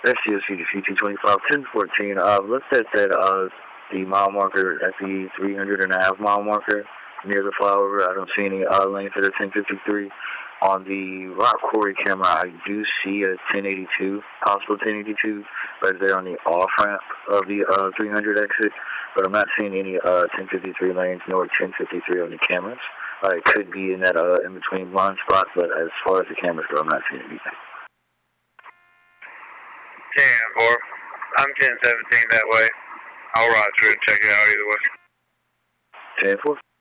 SCSC to CT25 1014. Let's set that the mile marker at the 300.5 mile marker near the flyover. I don't see any lanes that are 1053. On the rock quarry camera, I do see a 1082, possible 1082, right there on the off ramp of the 300 exit. But I'm not seeing any 1053 lanes nor 1053 on the cameras. It could be in that in between blind spot, but as far as the cameras go, I'm not seeing anything. 10-4. I'm 1017 that way. I'll roger it and check it out either way. 10-4.